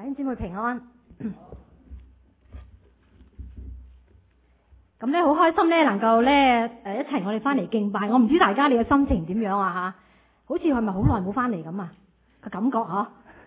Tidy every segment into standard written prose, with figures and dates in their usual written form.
弟兄姊妹平安。咁咧好開心咧，能夠咧一齊我哋翻嚟敬拜。我唔知大家你嘅心情點樣啊吓？好似係咪好耐冇翻嚟咁啊？個感覺嗬？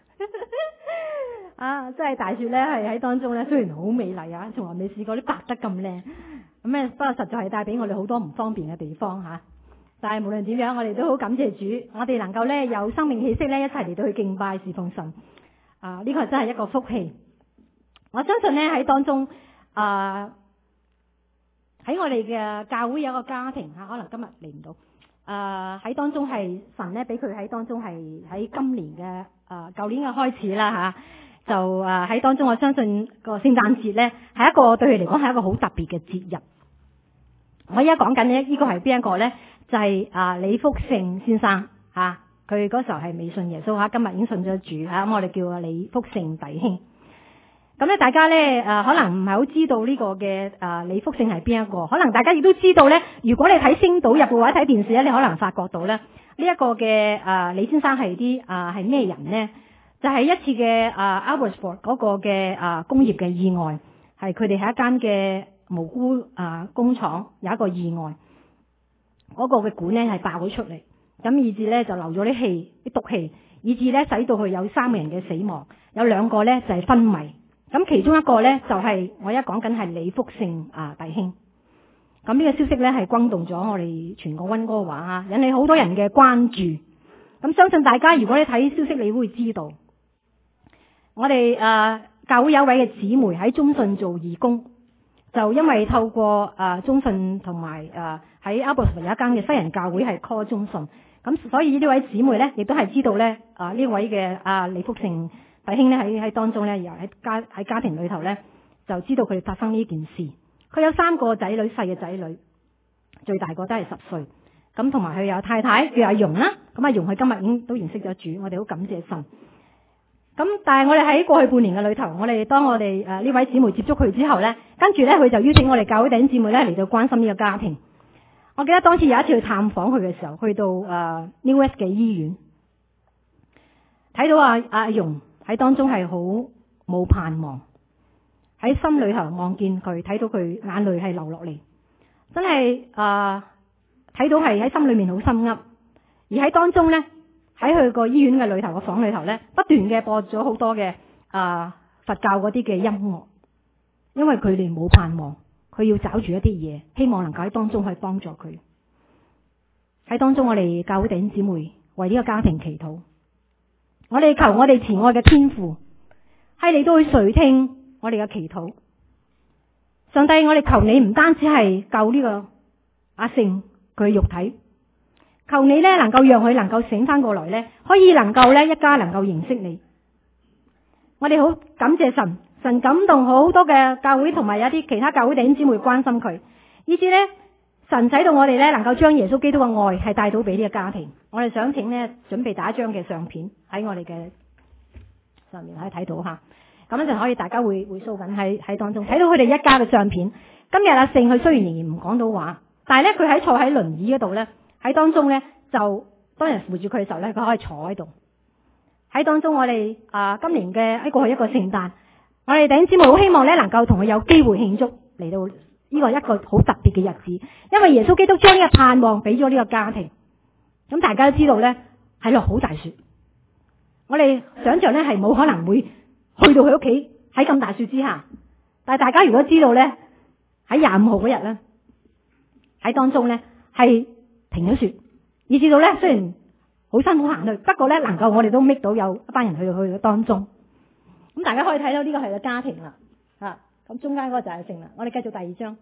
啊，真係大雪咧係喺當中咧，雖然好美麗啊，從來未試過啲白得咁靚。咁咧不過實在係帶俾我哋好多唔方便嘅地方吓。但係無論點樣，我哋都好感謝主，我哋能夠咧有生命氣息咧一齊嚟到去敬拜侍奉神。呢個真係一個福氣。我相信咧喺當中喺我哋嘅教會有一個家庭吓，可能今日嚟唔到。喺當中係神咧俾佢喺當中係喺今年嘅舊年嘅開始啦吓，就喺當中我相信個聖誕節咧係一個對佢嚟講係一個好特別嘅節日。我而家講緊呢個係邊一個咧？就係李福盛先生吓，佢嗰時候係未信耶穌吓，今日已經信咗主吓，咁我哋叫李福盛弟兄。咁咧大家咧可能唔係好知道呢個嘅李福盛係邊一個，可能大家亦都知道咧。如果你睇《星島日報》或者睇電視咧，你可能發覺到咧呢一個嘅李先生係啲係咩人呢？就係一次嘅Aberystwyth 嗰個嘅工業嘅意外，係佢哋喺一間嘅無辜工廠有一個意外。嗰個嘅管咧係爆咗出嚟，咁以至咧就流咗啲氣、啲毒氣，以至咧使到佢有3個人嘅死亡，有2個咧就係昏迷，咁其中一個咧就係我而家講緊係李福盛弟兄。咁呢個消息咧係轟動咗我哋全個溫哥華啊，引起好多人嘅關注。咁相信大家如果你睇消息，你會知道我哋教會有一位嘅姊妹喺中信做義工，就因為透過中信同埋喺 Aberystwyth 有一間嘅西人教會係 call 中信，咁所以呢位姊妹咧亦都係知道咧呢位嘅李福盛弟兄咧喺當中咧，又喺家庭裏頭咧就知道佢哋發生呢件事。佢有3個仔女，細嘅仔女，最大個都係10歲，咁同埋佢有太太叫阿容啦。咁阿容佢今日已經都認識咗主，我哋好感謝神。咁但係我哋喺過去半年嘅裏頭，當我哋呢位姊妹接觸佢之後咧，跟住咧佢就邀請我哋教會弟兄姊妹咧嚟到關心呢個家庭。我記得當次有一次去探訪佢嘅時候，去到New West 嘅醫院，睇到阿容喺當中係好冇盼望，喺心裏頭望見佢，睇到佢眼淚係流落嚟，真係睇到係喺心裏面好心噏。而喺當中咧，喺佢個醫院嘅裏頭個房裏頭咧，不斷嘅播咗好多嘅佛教嗰啲嘅音樂，因為佢哋冇盼望。佢要找住一啲嘢，希望能夠喺當中去幫助佢。喺當中，我哋教會弟兄姊妹為呢個家庭祈禱。我哋求我哋慈愛嘅天父係嚟到去垂聽我哋嘅祈禱。上帝，我哋求你唔單止係救呢個阿盛佢嘅肉體，求你咧能夠讓佢能夠醒翻過來咧，可以能夠咧一家能夠認識你。我哋好感謝神。神感動好多嘅教會同埋有啲其他教會弟兄姊妹關心佢，以至咧神使到我哋咧能夠將耶穌基督嘅愛係帶到俾呢個家庭。我哋想請咧準備打一張嘅相片喺我哋嘅上面可以睇到吓，咁樣就可以大家會掃緊喺當中睇到佢哋一家嘅相片。今日阿盛佢雖然仍然唔講到話，但係咧佢喺坐喺輪椅嗰度咧，喺當中咧就當人扶住佢嘅時候咧，佢可以坐喺度。喺當中我哋今年嘅過去一個聖誕。我哋弟兄姊妹好希望咧，能夠同佢有機會慶祝嚟到呢個一個好特別嘅日子，因為耶穌基督將呢個盼望俾咗呢個家庭。咁大家都知道咧，係落好大雪，我哋想象咧係冇可能會去到佢屋企喺咁大雪之下。但係大家如果知道咧，喺25號嗰日咧，喺當中咧係停咗雪，以至到咧雖然好辛苦行去，不過咧能夠我哋都搣到有一班人去到當中。咁大家可以睇到呢個係個家庭啦，咁中間嗰個就係盛啦。我哋繼續第2張。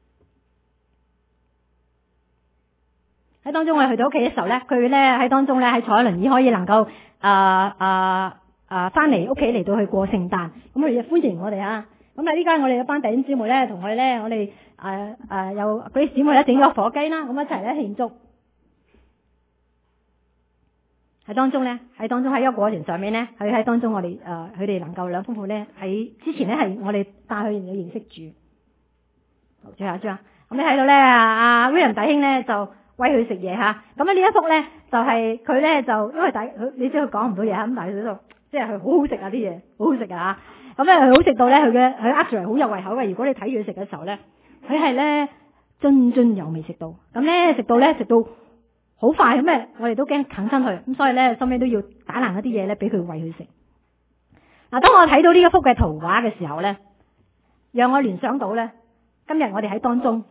喺當中我哋去到屋企嘅時候咧，佢咧喺當中咧喺坐喺輪椅可以能夠翻嚟屋企嚟到去過聖誕，咁佢哋歡迎我哋啊。咁啊呢家我哋一班弟兄姊妹咧同佢咧，我哋有嗰啲姊妹咧整咗火雞啦，咁一齊咧慶祝。喺當中喺一個過程上面咧，喺當中我哋佢哋能夠兩夫婦咧喺之前咧係我哋帶佢哋認識主。好，最後一張，咁你睇到咧阿 William 弟兄咧就餵佢食嘢吓，咁呢一幅咧就係佢咧就因為你知佢講唔到嘢咁但係佢喺度即係佢好好食啊啲嘢，好好食啊！咁咧佢好食到咧，佢握住嚟好有胃口嘅。如果你睇住佢食嘅時候咧，佢係咧津津有味食到。咁咧食到好快咁咧，我哋都驚啃親佢，咁所以咧收尾都要打爛一啲嘢咧，俾佢餵佢食。嗱，當我睇到呢一幅嘅圖畫嘅時候咧，讓我聯想到咧，今日我哋喺當中，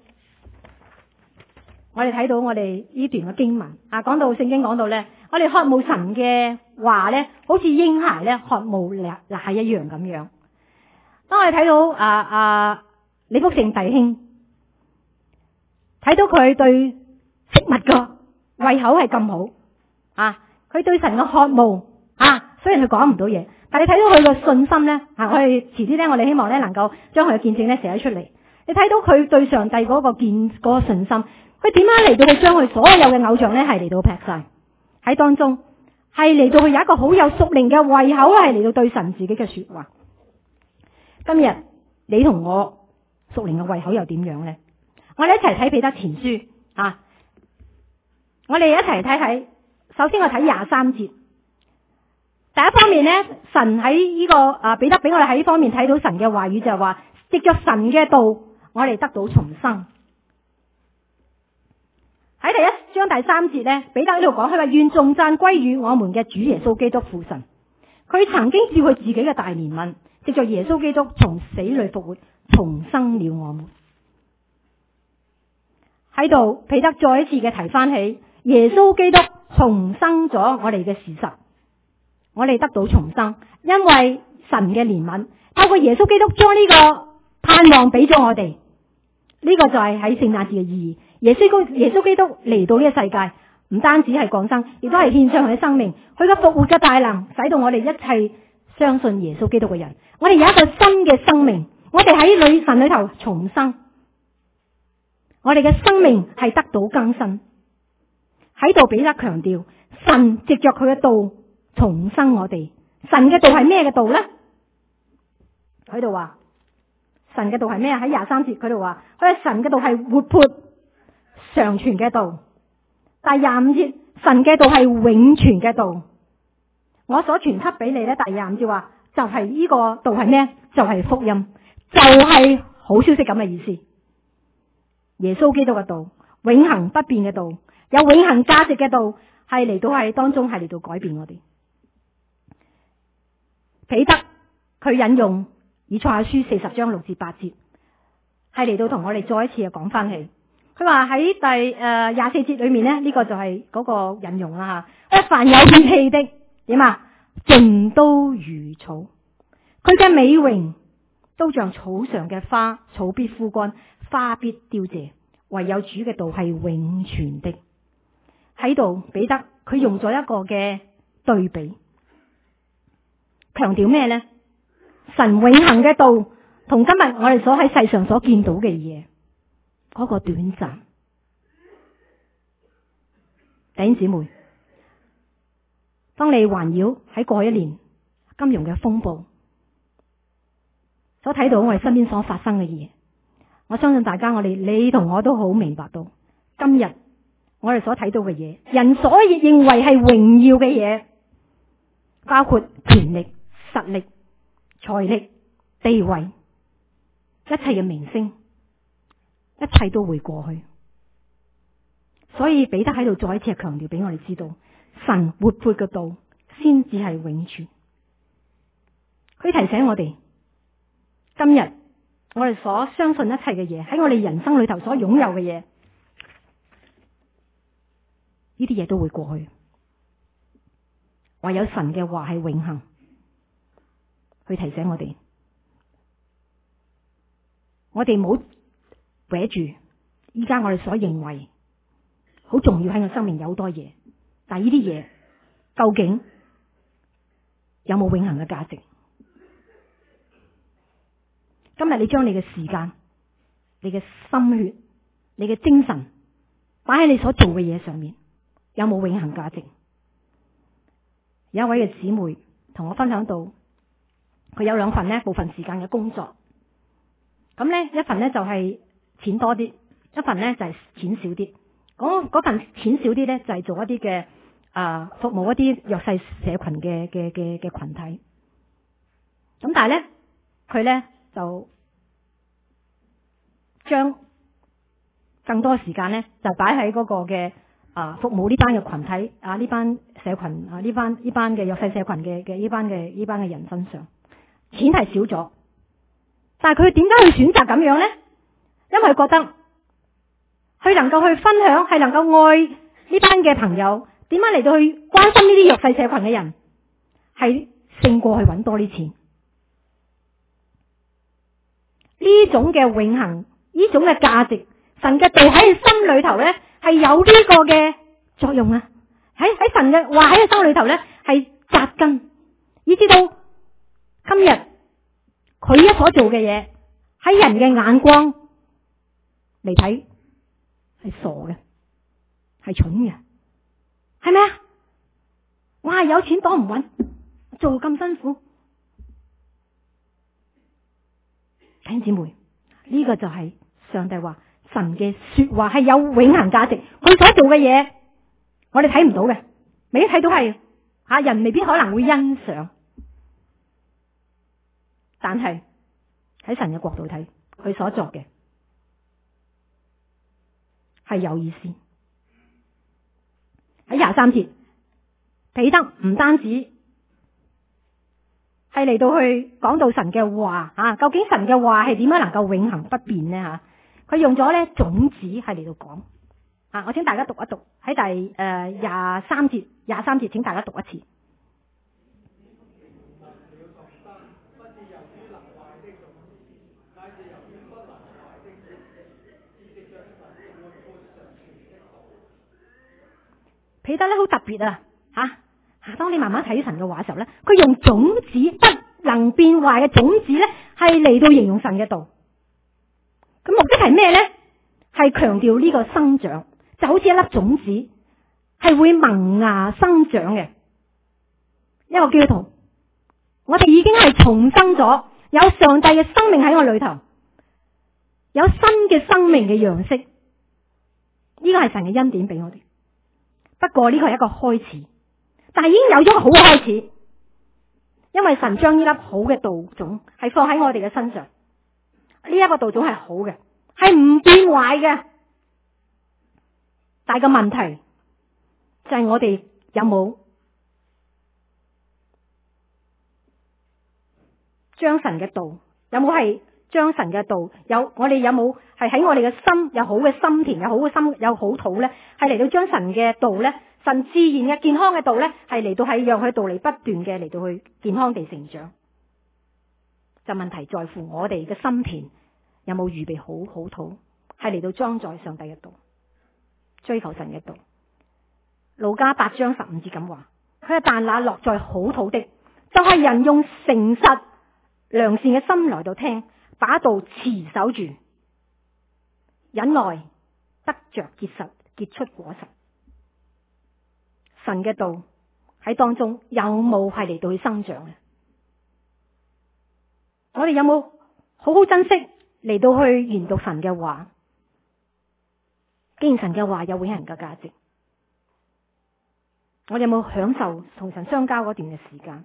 我哋睇到我哋呢段嘅經文啊，講到聖經講到咧，我哋渴慕神嘅話咧，好似嬰孩咧渴慕奶一樣咁樣。當我哋睇到李福成弟兄，睇到佢對食物個胃口係咁好啊，佢對神嘅渴慕啊，雖然佢講唔到嘢，但係你睇到佢個信心咧啊，我哋遲啲咧，我哋希望咧能夠將佢嘅見證咧寫咗出嚟。你睇到佢對上帝嗰個信心，佢點樣嚟到去將佢所有嘅偶像咧係嚟到劈晒喺當中，係嚟到去有一個好有屬靈嘅胃口，係嚟到對神自己嘅說話。今日你同我屬靈嘅胃口又點樣咧？我哋一齊睇彼得前書啊！我哋一齊睇睇，首先我睇23節。第一方面咧，神喺呢個彼得俾我哋喺呢方面睇到神嘅話語，就係話藉着神嘅道，我哋得到重生。喺第1章第3節咧，彼得呢度講，佢話願頌讚歸於我們嘅主耶穌基督父神，佢曾經照佢自己嘅大憐憫，藉着耶穌基督從死裏復活，重生了我們。喺度彼得再一次嘅提翻起耶穌基督重生咗我哋嘅事實，我哋得到重生，因為神嘅憐憫，透過耶穌基督將呢個盼望俾咗我哋。呢個就係喺聖誕節嘅意義。耶穌基督嚟到呢個世界，唔單止係降生，亦都係獻上佢嘅生命，佢嘅復活嘅大能，使到我哋一切相信耶穌基督嘅人，我哋有一個新嘅生命，我哋喺神裏頭重生，我哋嘅生命係得到更新。喺度彼得強調，神藉着佢嘅道重生我哋。神嘅道係咩嘅道呢？喺度話神嘅道係咩啊？喺23節佢度話，神嘅道係活潑常存嘅道。第25節，神嘅道係永存嘅道。我所傳給俾你咧，第25節話就係呢個道係咩？就係福音，就係好消息咁嘅意思。耶穌基督嘅道，永恆不變嘅道，有永恆價值嘅道，係嚟到係當中係嚟到改變我哋。彼得佢引用以賽亞書40章6至8節，係嚟到同我哋再一次嘅講翻起。佢話喺第24節裏面呢，呢個就係嗰個引用啦吓。凡有血氣的點啊，盡都如草，佢嘅美榮都像草上嘅花，草必枯乾，花必凋謝，唯有主嘅道係永存的。喺度彼得佢用咗一個嘅對比，強調咩呢？神永恆嘅道同今日我哋所喺世上所見到嘅嘢嗰個短暫。弟兄姊妹，當你環繞喺過去一年金融嘅風暴所睇到我哋身邊所發生嘅嘢，我相信大家你同我都好明白到，今日我哋所睇到嘅嘢，人所認為係榮耀嘅嘢，包括權力、實力、財力、地位，一切嘅名聲，一切都會過去。所以彼得喺度再一次強調俾我哋知道，神活潑嘅道先至係永存。佢提醒我哋，今日我哋所相信一切嘅嘢，喺我哋人生裏頭所擁有嘅嘢，呢啲嘢都會過去。唯有神嘅話係永恆。去提醒我哋，我哋唔好搲住依家我哋所認為好重要喺我生命有好多嘢，但係呢啲嘢究竟有冇永恆嘅價值？今日你將你嘅時間、你嘅心血、你嘅精神擺喺你所做嘅嘢上面，有冇永恆價值？有一位嘅姊妹同我分享到，佢有2份呢部分時間嘅工作，咁呢一份呢就係錢多啲，一份呢就係錢少啲。嗰份錢少啲呢就係做一啲嘅服務一啲弱勢社群嘅群體。咁但係咧，佢咧就將更多時間咧就擺喺嗰個嘅服務呢班嘅群體呢班社群呢班嘅弱勢社群嘅呢班嘅人身上，錢係少咗，但係佢點解去選擇咁樣咧？因為佢覺得佢能夠去分享，係能夠愛呢班嘅朋友，點樣嚟到去關心呢啲弱勢社群嘅人，係勝過去揾多啲錢。呢種嘅永恆，呢種嘅價值，神嘅道喺佢心裏頭咧係有呢個嘅作用啊！喺神嘅話喺佢心裏頭咧係扎根，以至到今日佢一所做嘅嘢喺人嘅眼光嚟睇係傻嘅，係蠢嘅，係咪啊？哇！有錢多唔穩，做咁辛苦。弟兄姊妹，呢個就係上帝話神嘅說話係有永恆價值，佢所做嘅嘢我哋睇唔到嘅，未必睇到係人未必可能會欣賞，但係喺神嘅角度睇，佢所作嘅係有意思。喺23節，彼得唔單止係嚟到去講到神嘅話究竟神嘅話係點樣能夠永恆不變呢？佢用咗咧種子係嚟到講我請大家讀一讀喺第23節，請大家讀一次。彼得咧好特別當你慢慢睇神嘅話嘅時候咧，佢用種子不能變壞嘅種子咧，係嚟到形容神嘅道。咁目的係咩咧？係強調呢個生長，就好似一粒種子係會萌芽生長嘅一個基督徒。我哋已經係重生咗，有上帝嘅生命喺我裏頭，有新嘅生命嘅樣式。呢個係神嘅恩典俾我哋。不過呢個係一個開始，但係已經有咗個好嘅開始，因為神將呢粒好嘅道種係放喺我哋嘅身上。呢一個道種係好嘅，係唔變壞嘅。但係個問題就係我哋有冇將神嘅道，有冇係將神嘅道我哋有冇係喺我哋嘅心有好嘅心田，有好嘅心，有好土咧，係嚟到將神嘅道咧，神自然嘅健康嘅道咧，係嚟到係讓佢道理不斷嘅嚟到去健康地成長。就問題在乎我哋嘅心田有冇預備好好土，係嚟到裝載上帝嘅道，追求神嘅道。路加8章15節咁話，佢話但那落在好土的，就係人用誠實良善嘅心來到聽，把道持守住，忍耐得着結實，結出果實。神嘅道喺當中有冇係嚟到去生長嘅？我哋有冇好好珍惜嚟到去研讀神嘅話？既然神嘅話有永恆嘅價值，我哋有冇享受同神相交嗰段嘅時間？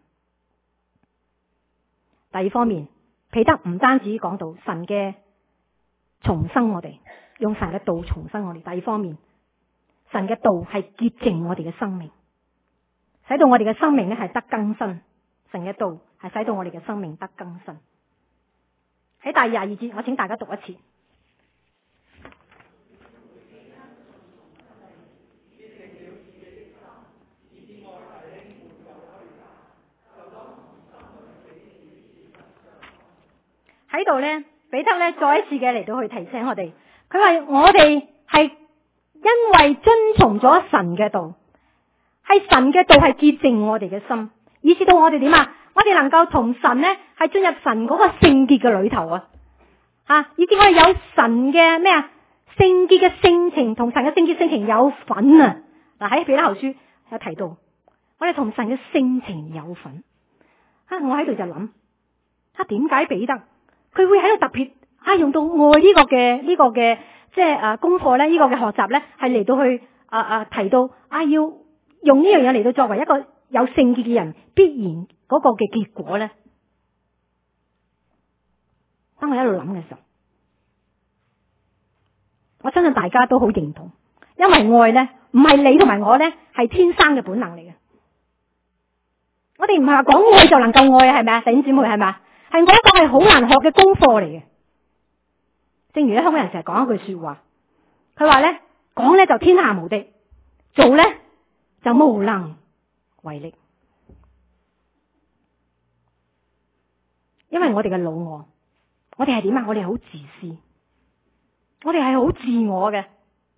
第二方面，彼得唔單止講到神嘅重生我哋，用神嘅道重生我哋。第二方面，神嘅道係潔淨我哋嘅生命，使到我哋嘅生命咧係得更新。神嘅道係使到我哋嘅生命得更新。喺第22節，我請大家讀一次。喺度咧，彼得咧再一次嘅嚟到去提醒我哋，佢話我哋係因為遵從咗神嘅道，係神嘅道係潔淨我哋嘅心，以至到我哋點啊？我哋能夠同神咧係進入神嗰個聖潔嘅裏頭以至我哋有神嘅咩聖潔嘅性情，同神嘅聖潔性情有份啊！嗱，喺彼得後書有提到，我哋同神嘅性情有份。我喺度就諗，點解彼得佢會喺度特別用到愛呢個嘅即係功課咧，呢個嘅學習咧係嚟到去提到要用呢樣嘢嚟到作為一個有聖潔嘅人必然嗰個嘅結果咧？當我一路諗嘅時候，我相信大家都好認同，因為愛咧唔係你同埋我咧係天生嘅本能嚟嘅。我哋唔係話講愛就能夠愛啊，係咪啊？弟兄姊妹係咪啊？係我一個係好難學嘅功課嚟嘅。正如咧香港人成日講一句說話，佢話咧講咧就天下無敵，做咧就無能為力。因為我哋嘅老我哋係點啊？我哋係好自私，我哋係好自我嘅。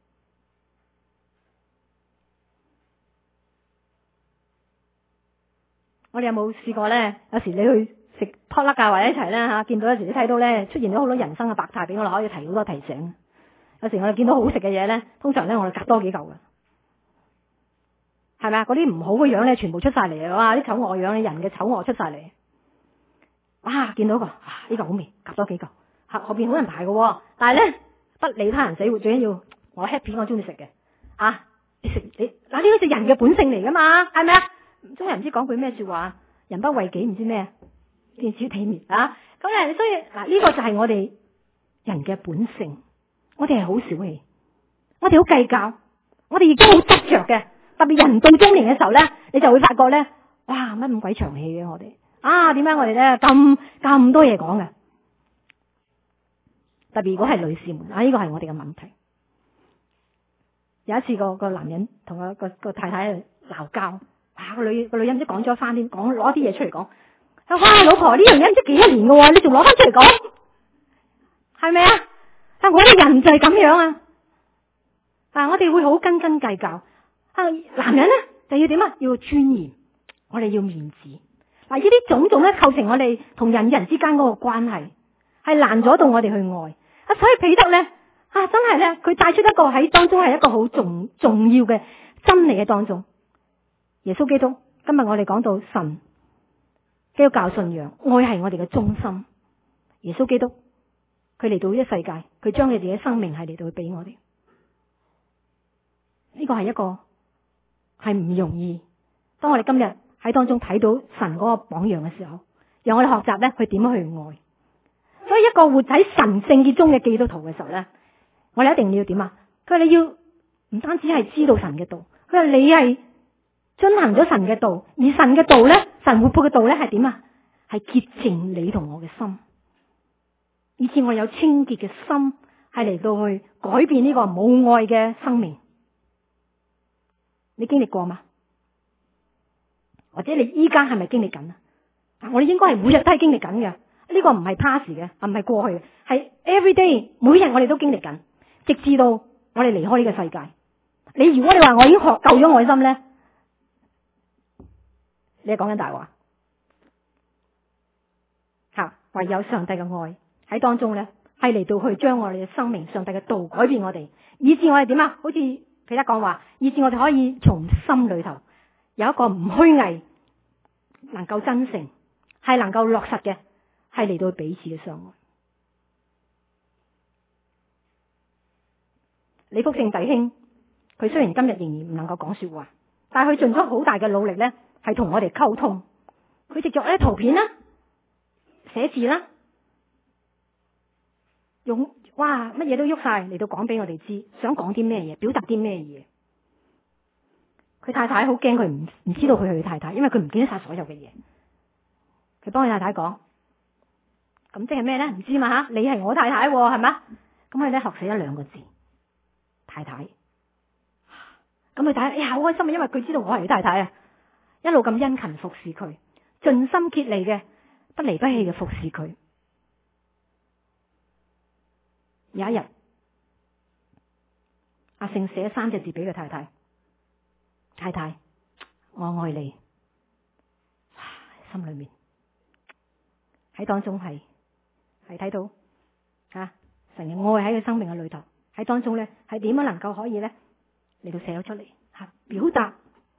我哋有冇試過咧？有時你去食拖甩啊，或者一齊咧吓，見到有時你睇到咧出現咗好多人生嘅百態俾我哋可以提好多提醒。有時我哋見到好食嘅嘢咧，通常咧我哋夾多幾嚿嘅，係咪啊？嗰啲唔好嘅樣咧，全部出晒嚟啊！哇，啲醜惡樣，人嘅醜惡出晒嚟。哇，見到個呢個好味，夾多幾嚿。後邊好人排嘅，但係咧不理他人死活，最緊要我 happy，我中意食嘅。你食你嗱，呢個就人嘅本性嚟噶嘛，係咪啊？中人唔知講句咩說話，人不為己唔知咩，見少體面啊！咁啊，所以嗱呢個就係我哋人嘅本性，我哋係好小氣，我哋好計較，我哋亦都好執着嘅。特別人到中年嘅時候咧，你就會發覺咧，哇乜咁鬼長氣嘅我哋點解我哋咧咁多嘢講嘅？特別如果係女士們呢個係我哋嘅問題。有一次個男人同個太太鬧交。個女人唔知講咗翻啲，攞啲嘢出嚟講。哇，老婆呢樣嘢唔知幾多年嘅喎，你仲攞翻出嚟講，係咪啊？我哋人就係咁樣啊！我哋會好斤斤計較。男人咧就要點啊？要尊嚴，我哋要面子。呢啲種種咧構成我哋同人與人之間嗰個關係，係難咗到我哋去愛。所以彼得咧真係咧，佢帶出一個喺當中係一個好重要嘅真理嘅當中。耶穌基督，今日我哋講到神基督教信仰，愛係我哋嘅中心。耶穌基督佢嚟到呢個世界，佢將佢自己嘅生命係嚟到去俾我哋。呢個係一個係唔容易。當我哋今日喺當中睇到神嗰個榜樣嘅時候，讓我哋學習咧去點樣去愛。所以一個活喺神聖潔中嘅基督徒嘅時候咧，我哋一定要點啊？佢話你要唔單止係知道神嘅道，佢話你係遵行咗神嘅道，而神嘅道咧，神活潑嘅道咧係點啊？係潔淨你同我嘅心，以致我有清潔嘅心，係嚟到去改變呢個冇愛嘅生命。你經歷過嗎？或者你依家係咪經歷緊啊？我哋應該係每日都係經歷緊嘅，呢個唔係 pass 嘅，唔係過去嘅，係 every day，每日我哋都經歷緊，直至到我哋離開呢個世界。如果你話我已經學夠咗愛心咧，你係講緊大話。唯有上帝嘅愛喺當中咧，係嚟到去將我哋嘅生命，上帝嘅道改變我哋，以致我哋點啊？好似彼得講話，以致我哋可以從心裏頭有一個唔虛偽，能夠真誠，係能夠落實嘅，係嚟到彼此嘅相愛。李福聖弟兄，佢雖然今日仍然唔能夠講說話，但係佢盡咗好大嘅努力咧，係同我哋溝通。佢藉著啲圖片啦，寫字啦，用乜嘢都喐晒嚟到講俾我哋知，想講啲咩嘢，表達啲咩嘢。佢太太好驚佢唔知道佢係佢太太，因為佢唔記得晒所有嘅嘢。佢幫佢太太講，咁即係咩咧？唔知嘛吓？你係我太太係嘛？咁佢咧學寫咗2個字，太太。咁佢太太好開心啊，因為佢知道我係佢太太啊，一路咁殷勤服侍佢，盡心竭力嘅，不離不棄嘅服侍佢。有一日，阿聖寫3隻字俾佢太太，太太，我愛你。心裏面喺當中係睇到神嘅愛喺佢生命嘅裏頭，喺當中咧係點樣能夠可以咧嚟到寫咗出嚟表達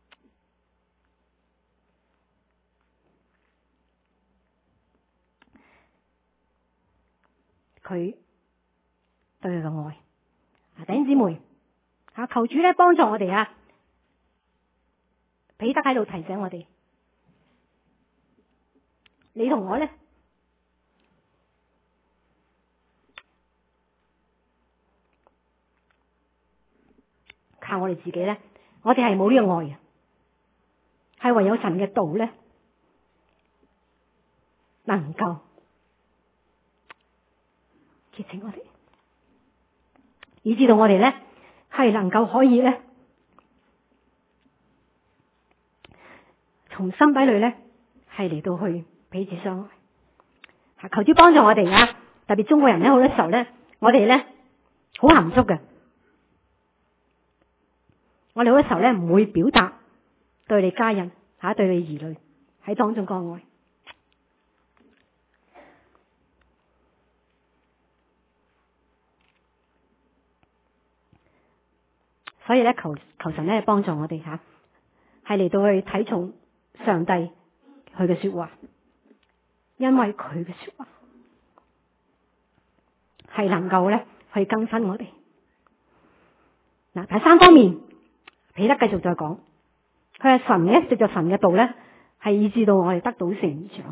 佢對佢嘅愛。弟兄姊妹求主咧幫助我哋彼得喺度提醒我哋，你同我咧，靠我哋自己咧，我哋係冇呢個愛嘅，係唯有神嘅道咧，能夠潔淨我哋，以至到我哋咧係能夠可以咧，從心底裏咧係嚟到去彼此相愛。求主幫助我哋啊！特別中國人咧，好多時候咧，我哋咧好含蓄嘅，我哋好多時候咧唔會表達對你家人對你兒女喺當中個愛。所以咧，求神咧幫助我哋係嚟到去睇重上帝佢嘅說話，因為佢嘅說話係能夠咧去更新我哋。嗱，第三方面，彼得繼續再講，佢係神咧藉着神嘅道咧，係以致到我哋得到成長。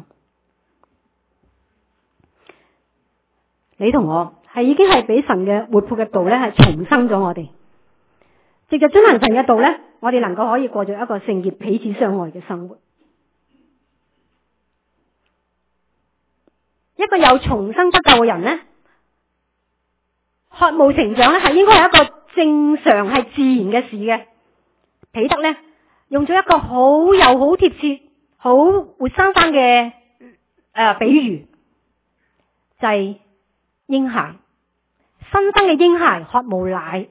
你同我係已經係俾神嘅活潑嘅道咧，係重生咗我哋。藉着遵行神嘅道咧，我哋能夠可以過咗一個聖潔、彼此相愛嘅生活。一個有重生得救嘅人咧，渴慕成長咧，係應該係一個正常、係自然嘅事嘅。彼得咧用咗一個好有好貼切、好活生生嘅比喻，就係嬰孩，新生嘅嬰孩渴慕奶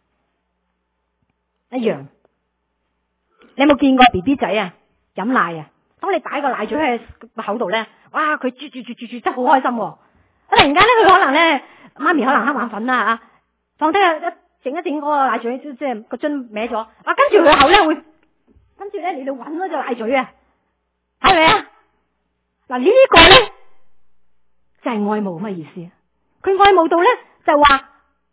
一樣。你有冇見過 BB 仔啊飲奶啊？當你擺個奶嘴喺個口度咧，哇！佢啜真係好開心喎。突然間咧，佢可能咧，媽咪可能瞌眼瞓啦放低整一整嗰個奶嘴，即係個樽歪咗。跟住佢口咧會，跟住咧你哋搵嗰隻奶嘴啊，係咪啊？嗱，呢個咧就係愛慕乜意思啊？佢愛慕到咧就話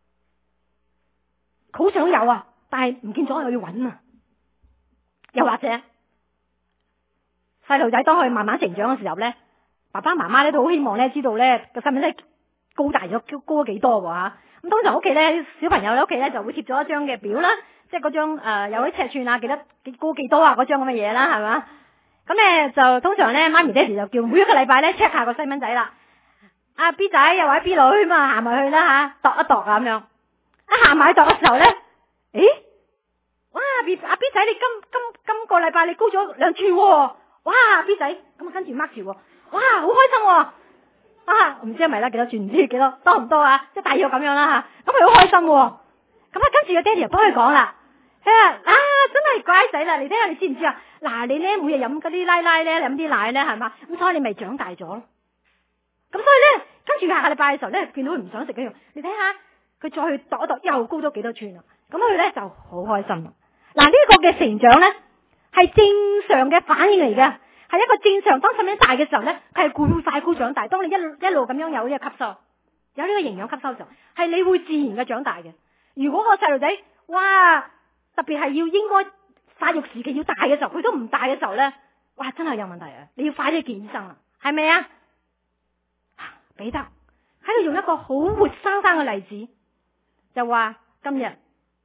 好想有啊，但係唔見咗，又要搵啊。又或者細路仔當佢慢慢成長嘅時候咧，爸爸媽媽咧都好希望咧知道咧個細蚊仔高大咗，高咗幾多喎。咁通常屋企咧，小朋友喺屋企咧就會貼咗一張嘅表啦，即係嗰張有啲尺寸啊，幾多幾高幾多啊嗰張咁嘅嘢啦，係嘛？咁咧就通常咧媽咪爹哋就叫每一個禮拜咧 check 下個細蚊仔啦。阿 B 仔又或者 B 女嘛，行埋去啦度一度啊咁樣。一行埋去度嘅時候咧，哇阿 B 仔你今個禮拜你高咗2寸喎，哇 B 仔咁跟住 mark 住喎，哇好開心喎。唔知係咪啦，幾多寸唔知幾多，多唔多啊？即係大約咁樣啦咁佢好開心喎。咁跟住個爹哋又幫佢講啦，佢話真係乖仔啦，你睇下你知唔知啊？嗱你咧每日飲嗰啲奶奶咧，飲啲奶咧係嘛，咁所以你咪長大咗咯。咁所以咧跟住下個禮拜嘅時候咧，見到佢唔想食嗰樣，你睇下佢再去度一度又高咗幾多寸啦。咁佢咧就好開心啦。嗱呢個嘅成長咧係正常嘅反應嚟嘅。係一個正常，當細蚊大嘅時候咧，佢係快高長大。當你一路咁樣有呢個吸收，有呢個營養吸收嘅時候，係你會自然嘅長大嘅。如果個細路仔，哇，特別係要應該發育時期要大嘅時候，佢都唔大嘅時候咧，哇，真係有問題啊！你要快啲見醫生啦，係咪啊？彼得喺度用一個好活生生嘅例子，就話今日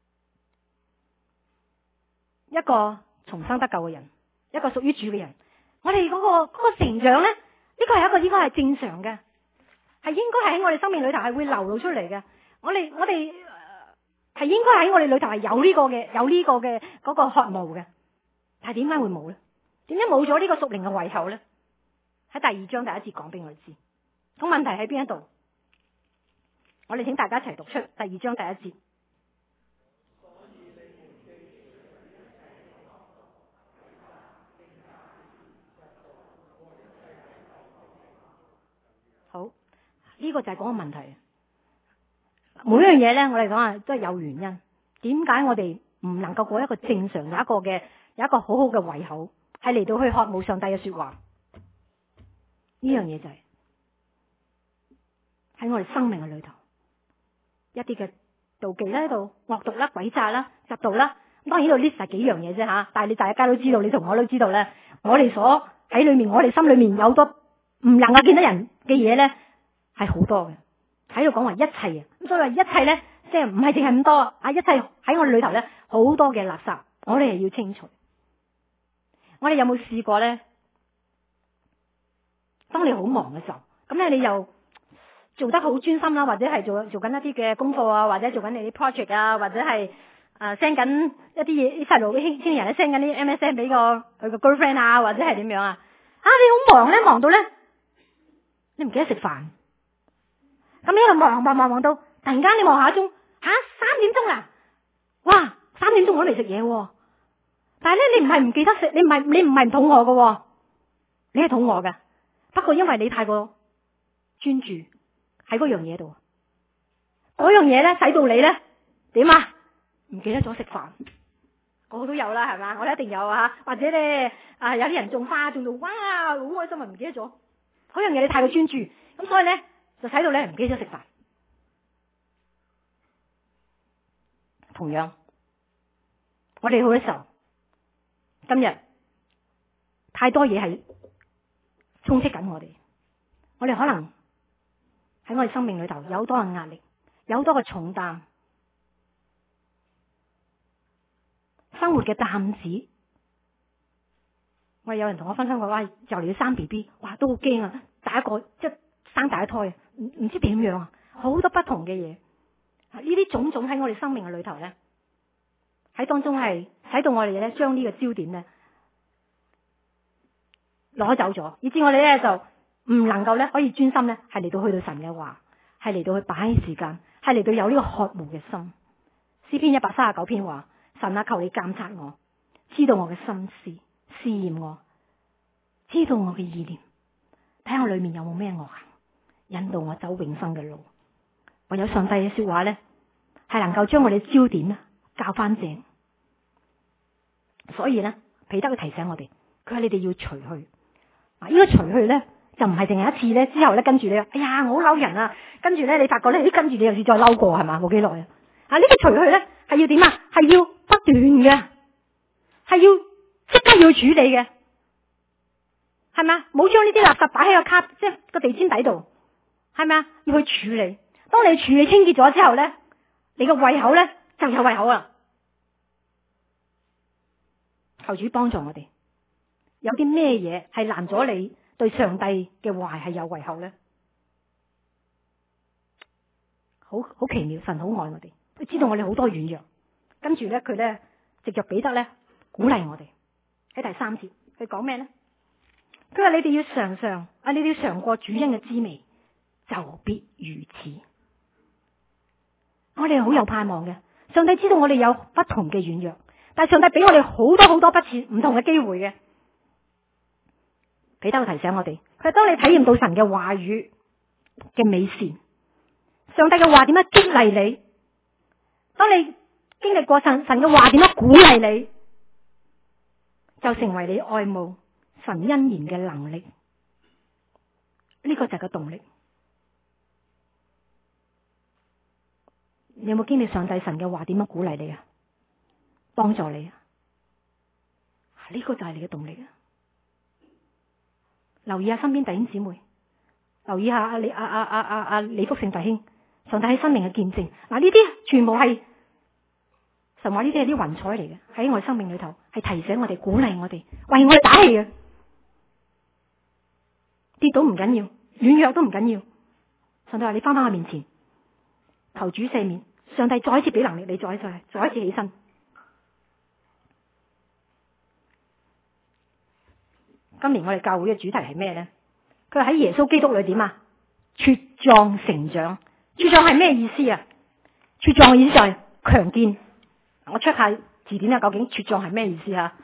一個重生得救嘅人，一個屬於主嘅人。我哋嗰個成長咧，呢個係一個應該係正常嘅，係應該係喺我哋生命裏頭係會流露出嚟嘅。我哋係應該喺我哋裏頭係有呢個嘅嗰個渴慕嘅。但係點解會冇咧？點解冇咗呢個屬靈嘅胃口咧？喺第2章第1節講俾我哋知。咁問題喺邊一度？我哋請大家一齊讀出第2章第1節。好，呢個就係嗰個問題。每樣嘢咧，我哋講啊，都係有原因。點解我哋唔能夠過一個正常有一個好好嘅胃口，係嚟到去渴慕上帝嘅說話？呢樣嘢就係喺我哋生命嘅裏頭，一啲嘅妒忌啦喺度，惡毒啦、詭詐啦、嫉妒啦， 當然呢度 list 係幾樣嘢啫吓，但係大家都知道，你同我都知道咧，我哋所喺裏面，我哋心裏面有好多唔能夠見得人嘅嘢咧，係好多嘅。喺度講話一切啊，咁所以話一切咧，即係唔係淨係咁多啊，一切喺我哋裏頭咧，好多嘅垃圾，我哋係要清除。我哋有冇試過咧？當你好忙嘅時候，咁咧你又做得好專心啦，或者係做緊一啲嘅功課啊，或者做緊你啲 project 啊，或者係send 緊一啲嘢，啲細路啲青年人咧 send 緊啲 MSN 俾佢個 girlfriend 啊，或者係點樣啊？你好忙咧，忙到咧你唔記得食飯，咁你喺度忙到，突然間你望下鐘，3點鐘啦，哇，3點鐘我都未食嘢，但係咧你唔係唔記得食，你唔係唔肚餓㗎，你係肚餓㗎，不過因為你太過專注喺嗰樣嘢度，嗰樣嘢咧使到你咧點啊？唔記得咗食飯，個個都有啦，係嘛？我哋一定有啊，或者咧有啲人種花種到哇好開心啊，唔記得咗嗰樣嘢，你太過專注，咁所以咧就使到你唔記得咗食飯。同樣，我哋好多時候今日太多嘢係充斥緊我哋，我哋可能喺我哋生命裏頭有好多嘅壓力，有好多嘅重擔，生活嘅擔子。我有人同我分享過，哇，就嚟要生 BB， 哇，都好驚啊！第一個即係生第一胎，唔知點樣啊，好多不同嘅嘢。呢啲種種喺我哋生命嘅裏頭咧，喺當中係使到我哋咧將呢個焦點咧攞走咗，以致我哋咧就唔能夠咧可以專心咧係嚟到去到神嘅話，係嚟到去擺時間，係嚟到有呢個渴慕嘅心。詩篇139篇話：神啊，求你監察我，知道我嘅心思，試驗我，知道我嘅意念，睇下我裏面有冇咩惡行，引導我走永生嘅路。唯有上帝嘅說話咧，係能夠將我哋焦點咧校翻正。所以咧，彼得佢提醒我哋，佢話你哋要除去。呢個除去咧，就唔係淨係一次咧，之後咧跟住你，哎呀我好嬲人啊，跟住咧你發覺咧，跟住你又再嬲過係嘛，冇幾耐啊。呢個除去咧係要點啊？係要不斷嘅，係要即刻要處理嘅，係咪啊？冇將呢啲垃圾擺喺個卡，即係個地氈底度，係咪啊？要去處理。當你處理清潔咗之後咧，你個胃口咧就有胃口啦。求主幫助我哋，有啲咩嘢係攔咗你對上帝嘅話係有胃口咧？好奇妙，神好愛我哋，佢知道我哋好多軟弱，跟住咧佢咧藉着彼得咧鼓勵我哋。喺第3節佢講咩咧？佢話你哋要你哋要嘗過主恩嘅滋味，就必如此。我哋好有盼望嘅，上帝知道我哋有不同嘅軟弱，但係上帝俾我哋好多唔同嘅機會嘅。彼得提醒我哋，佢話當你體驗到神嘅話語嘅美善，上帝嘅話點樣激勵你，當你經歷過神嘅話點樣鼓勵你，就成為你愛慕神恩言嘅能力。呢個就係個動力。你有冇經歷上帝神嘅話點樣鼓勵你啊？幫助你啊？呢個就係你嘅動力啊！留意下身邊弟兄姊妹，留意下李福勝弟兄，上帝喺生命嘅見證。呢啲全部係神話，呢啲係啲雲彩嚟嘅，喺我哋生命裏頭係提醒我哋、鼓勵我哋、為我哋打氣嘅。跌倒唔緊要，軟弱都唔緊要。上帝話你翻返我面前，求主赦免。上帝再一次俾能力你，再一次起身。今年我哋教會嘅主題係咩咧？佢話喺耶穌基督裏點啊？茁壯成長。茁壯係咩意思啊？茁壯嘅意思就係強健。我 check 下字典啊，究竟茁壯係咩意思啊？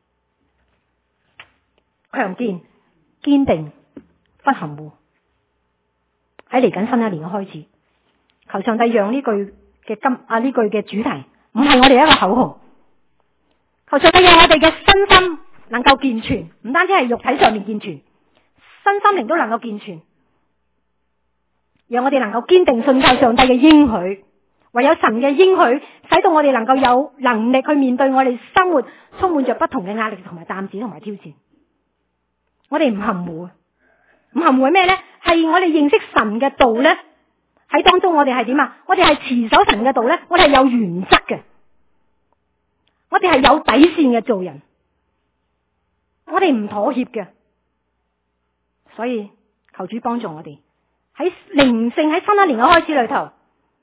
強健、堅定、不含糊。喺嚟緊新一年嘅開始，求上帝讓呢句嘅主題唔係我哋一個口號。求上帝讓我哋嘅身心能夠健全，唔單止係肉體上面健全，身心靈都能夠健全。讓我哋能夠堅定信靠上帝嘅應許， 唯有神嘅應許，使到我哋能夠有能力去面對我哋生活充滿着不同嘅壓力同埋擔子同埋挑戰。我哋唔含糊，唔含糊係咩呢？係我哋認識神嘅道呢，喺當中我哋係點啊？我哋係持守神嘅道呢，我哋係有原則嘅，我哋係有底線嘅做人，我哋唔妥協嘅。所以求主幫助我哋喺靈性喺新一年嘅開始裏頭，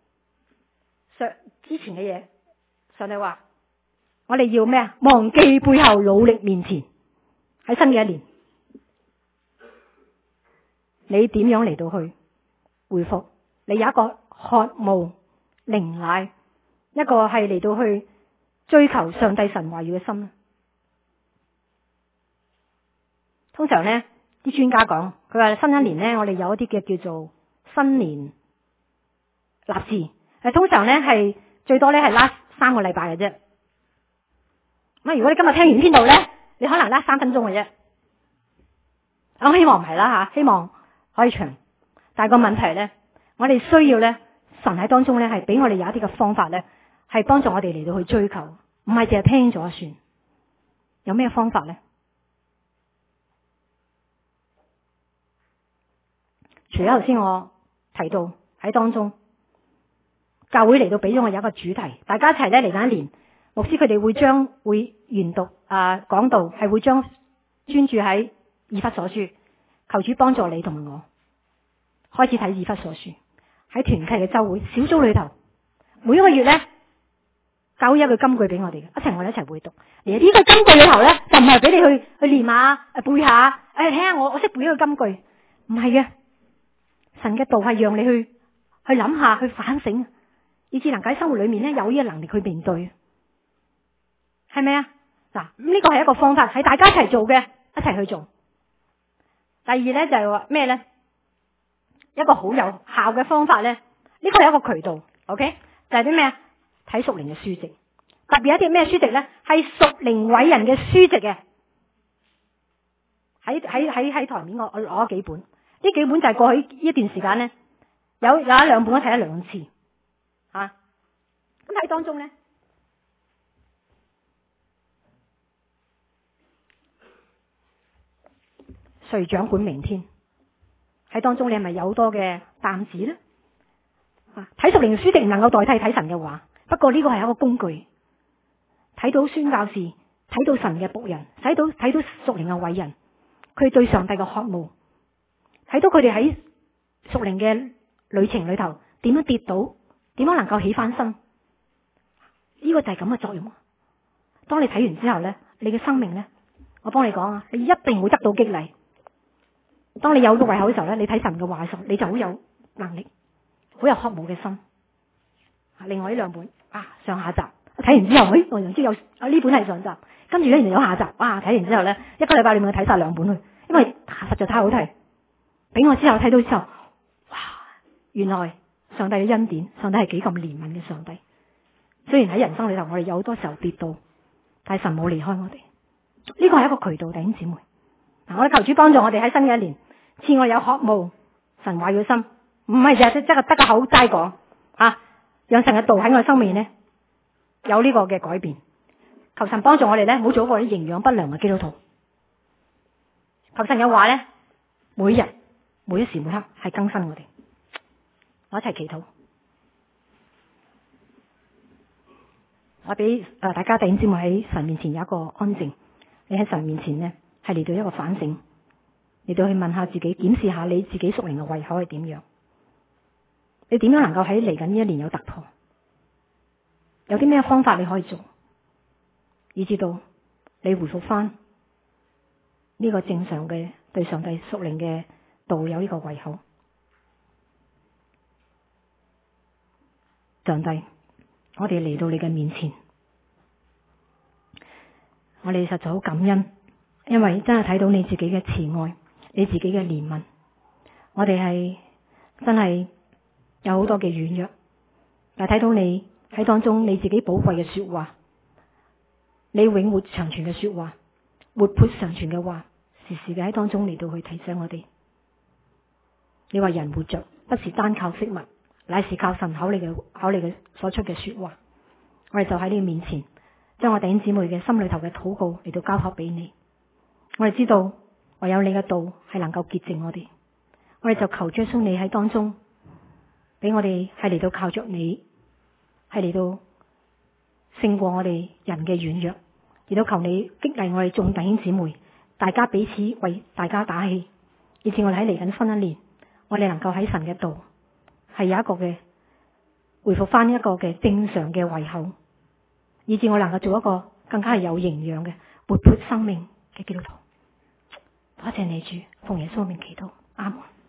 之前嘅嘢，上帝話我哋要咩啊？忘記背後，努力面前。喺新嘅一年，你點樣嚟到去回復？你有一個渴慕靈奶，一個係嚟到去追求上帝神話語嘅心。通常呢啲專家講，佢話新一年呢，我哋有一啲嘅叫做新年立志，通常呢係最多呢係拉3個禮拜嘅啫。咁如果你今日聽完篇道呢，你可能拉3分鐘嘅啫。我希望唔係啦吓，希望可以長。但係個問題呢，我哋需要呢，神喺當中呢係俾我哋有一啲嘅方法呢，係幫助我哋嚟到去追求，唔係淨係聽咗算。有咩方法呢？除咗頭先我提到喺當中，教會嚟到俾咗我有一個主題，大家一齊咧嚟緊一年，牧師佢哋會研讀講道，係會將專注喺以弗所書，求主幫助你同埋我開始睇以弗所書。喺團契嘅週會小組裏頭，每一個月咧教會有一句金句俾我哋嘅，我哋一齊會讀。而呢個金句裏頭咧，就唔係俾你去念下背下，睇下我識背呢個金句，唔係嘅。神嘅道係讓你去諗下，去反省，以至能夠喺生活裏面咧有呢個能力去面對，係咪啊？嗱，呢個係一個方法，係大家一齊做嘅，一齊去做。第二咧就係話咩咧？一個好有效嘅方法咧，呢個係一個渠道 ，OK？ 就係啲咩啊？睇屬靈嘅書籍，特別一啲咩書籍咧？係屬靈偉人嘅書籍嘅。喺台面我攞咗幾本。呢幾本就係過去呢一段時間咧，有一兩本我睇咗2次，咁喺當中咧，誰掌管明天？喺當中你係咪有好多嘅擔子咧？睇屬靈書籍唔能夠代替睇神嘅話，不過呢個係一個工具，睇到宣教士，睇到神嘅僕人，睇到屬靈嘅偉人，佢對上帝嘅渴慕。睇到佢哋喺屬靈嘅旅程裏頭點樣跌倒，點樣能夠起翻身，呢個就係咁嘅作用。當你睇完之後呢，你嘅生命呢，我幫你講啊，你一定會得到激勵。當你有個胃口嘅時候呢，你睇神嘅話嘅時候，你就好有能力，好有渴慕嘅心。另外呢2本上下集睇完之後，我原來知有呢本係上集，跟住呢原來有下集。哇！睇完之後呢，一個禮拜裏面睇晒2本去，因為實在太好睇。俾我之後睇到之後，哇！原來上帝嘅恩典，上帝係幾咁憐憫嘅上帝。雖然喺人生裏頭，我哋有好多時候跌倒，但係神冇離開我哋。呢個係一個渠道，弟兄姊妹。我哋求主幫助我哋喺新嘅一年，賜我有渴慕神話語嘅心，唔係淨係得個口齋講讓神嘅道喺我生命呢有呢個嘅改變。求神幫助我哋呢，唔好做一個啲營養不良嘅基督徒。求神嘅話呢，每日每一時每刻係更新我哋。我一齊祈禱。我俾大家弟兄姊妹喺神面前有一個安靜，你喺神面前呢係嚟到一個反省，嚟到去問下自己，檢視下你自己屬靈嘅胃口係點樣，你點樣能夠喺嚟緊呢一年有突破，有啲咩方法你可以做，以至到你回復翻呢個正常嘅對上帝屬靈嘅道有呢個胃口。上帝，我哋嚟到你嘅面前，我哋實在好感恩，因為真係睇到你自己嘅慈愛，你自己嘅憐憫。我哋係真係有好多嘅軟弱，但係睇到你喺當中你自己寶貴嘅說話，你永活長存嘅說話，活潑長存嘅話，時時嘅喺當中嚟到去提醒我哋。你話人活着不是單靠食物， 乃是靠神口嚟所出嘅說話。我哋就喺你面前，將我弟兄姊妹嘅心裏頭嘅禱告嚟到交託俾你。我哋知道唯有你嘅道係能夠潔淨我哋，我哋就求耶穌你喺當中，俾我哋係嚟到靠着你，係嚟到勝過我哋人嘅軟弱，亦都求你激勵我哋眾弟兄姊妹，大家彼此為大家打氣，以至我哋喺嚟緊新一年，我哋能夠喺神嘅道係有一個嘅回復翻一個嘅正常嘅胃口，以至我能夠做一個更加係有營養嘅活潑生命嘅基督徒。多謝你主，奉耶穌名祈禱，阿門。